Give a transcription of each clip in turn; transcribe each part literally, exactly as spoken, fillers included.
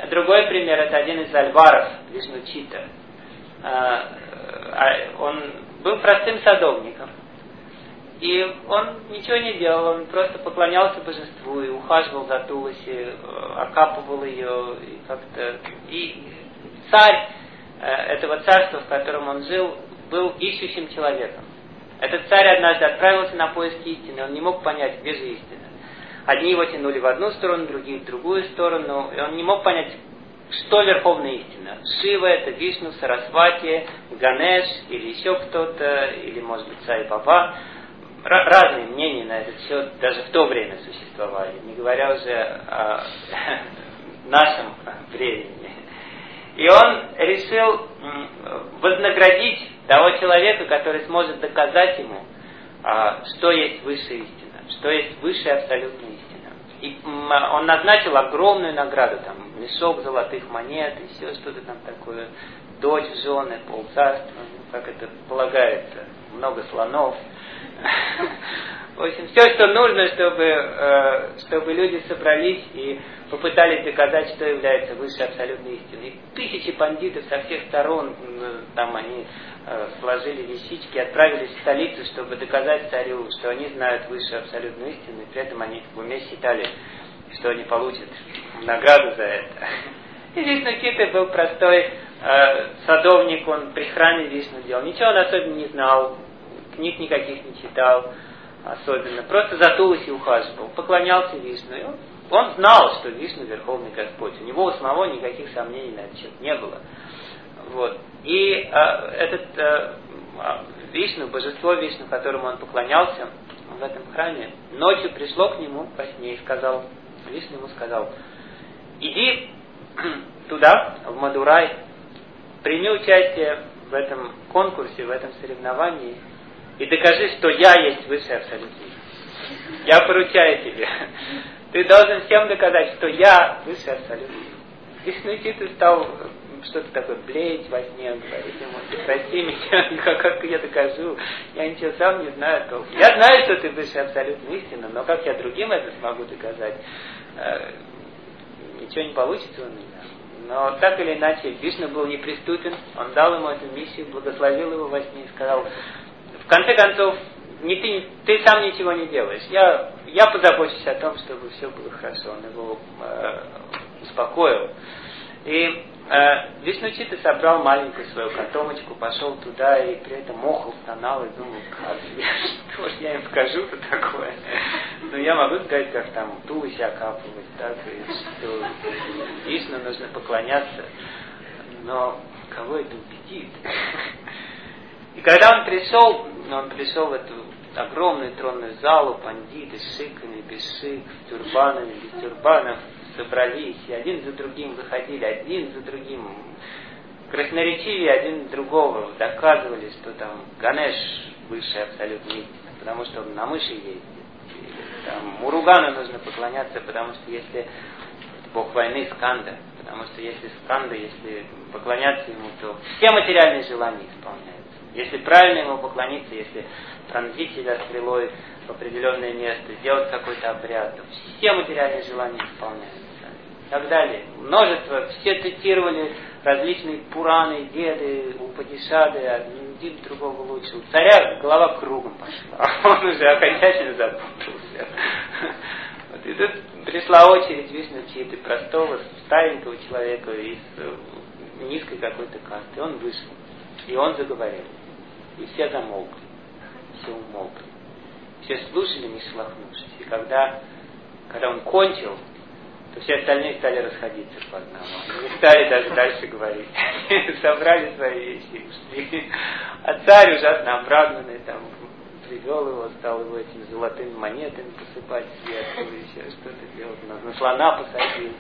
другой пример, это один из альваров, Вишнучита. Он был простым садовником. И он ничего не делал, он просто поклонялся божеству и ухаживал за Туласи, окапывал ее и как-то. И царь этого царства, в котором он жил, был ищущим человеком. Этот царь однажды отправился на поиски истины, он не мог понять, где же истина. Одни его тянули в одну сторону, другие в другую сторону, и он не мог понять, что верховная истина. Шива это Вишну, Сарасвати, Ганеш или еще кто-то, или может быть Сай Баба. Разные мнения на этот счет даже в то время существовали, не говоря уже о нашем времени. И он решил вознаградить того человека, который сможет доказать ему, что есть высшая истина, что есть высшая абсолютная истина. И он назначил огромную награду, там, мешок золотых монет и все что-то там такое, дочь, жены, полцарства, как это полагается, много слонов. В общем, все, что нужно, чтобы, чтобы люди собрались и попытались доказать, что является высшей абсолютной истиной. И тысячи пандитов со всех сторон, там они сложили вещички, отправились в столицу, чтобы доказать царю, что они знают высшую абсолютную истину, и при этом они в уме считали, что они получат награду за это. И Вишнучита был простой э, садовник, он при храме Вишну делал. Ничего он особенно не знал, книг никаких не читал особенно. Просто за Туласи ухаживал, поклонялся Вишну. И он, он знал, что Вишну Верховный Господь. У него у самого никаких сомнений на этот счет не было. Вот. И э, этот э, Вишну, божество Вишну, которому он поклонялся в этом храме, ночью пришло к нему во сне и сказал, Вишну ему сказал: иди туда, в Мадурай, прими участие в этом конкурсе, в этом соревновании и докажи, что я есть высший абсолютный. Я поручаю тебе. Ты должен всем доказать, что я высший абсолютный. Вишнучита стал что-то такое блеять во сне, говорить ему: прости меня, как я докажу, я ничего сам не знаю толком. Я знаю, что ты высшая абсолютная истина, но как я другим это смогу доказать? Ничего не получится у меня. Но так или иначе, Вишну был неприступен, он дал ему эту миссию, благословил его во сне и сказал: в конце концов, не ты, ты сам ничего не делаешь, я, я позабочусь о том, чтобы все было хорошо. Он его э, успокоил. И э, Вишнучита собрал маленькую свою котомочку, пошел туда и при этом охал, стонал и думал: как что ж я им скажу-то такое? Ну, я могу сказать, как там Туласи окапывать, так, и что Вишну нужно поклоняться, но кого это убедит? И когда он пришел, он пришел в эту огромную тронную залу, пандиты с шиками, без шик, с тюрбанами, без тюрбанов, собрались, и один за другим выходили, один за другим, красноречивее один другого, доказывали, что там Ганеш высшая абсолютная истина, потому что он на мыши ездит. Там, Муругану нужно поклоняться, потому что если бог войны Сканда, потому что если Сканда, если поклоняться ему, то все материальные желания исполняются. Если правильно ему поклониться, если пронзить себя стрелой в определенное место, сделать какой-то обряд, то все материальные желания исполняются. И так далее. Множество, все цитировали различные Пураны, Деды, Упадишады, один другого лучше. У царя голова кругом пошла, он уже окончательно запутался. Вот. И тут пришла очередь Вишнучиты, простого, старенького человека из низкой какой-то касты. Он вышел, и он заговорил. И все замолкли, все умолкли. Все слушали, не шелохнувшись. И когда, когда он кончил, то все остальные стали расходиться по одному. Они не стали даже дальше говорить. Собрали свои вещи и ушли. А царь, ужасно обрадованный, там, привел его, стал его этими золотыми монетами посыпать сверху, еще что-то делать. На слона посадил.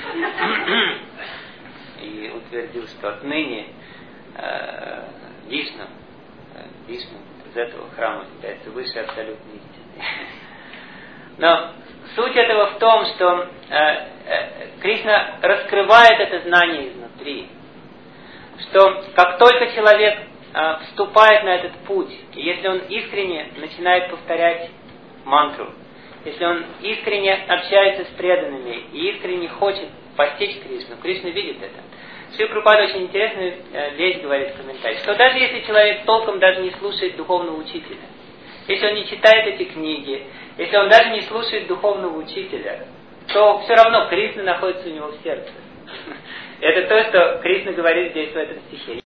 И утвердил, что отныне э, Вишну, э, Вишну из этого храма является высшей абсолютной истиной. Но суть этого в том, что э, э, Кришна раскрывает это знание изнутри. Что как только человек э, вступает на этот путь, и если он искренне начинает повторять мантру, если он искренне общается с преданными и искренне хочет постичь Кришну. Кришна видит это. Шрила Прабхупада очень интересную вещь говорит в комментариях, что даже если человек толком даже не слушает духовного учителя, если он не читает эти книги, если он даже не слушает духовного учителя, то все равно Кришна находится у него в сердце. Это то, что Кришна говорит здесь в этом стихе.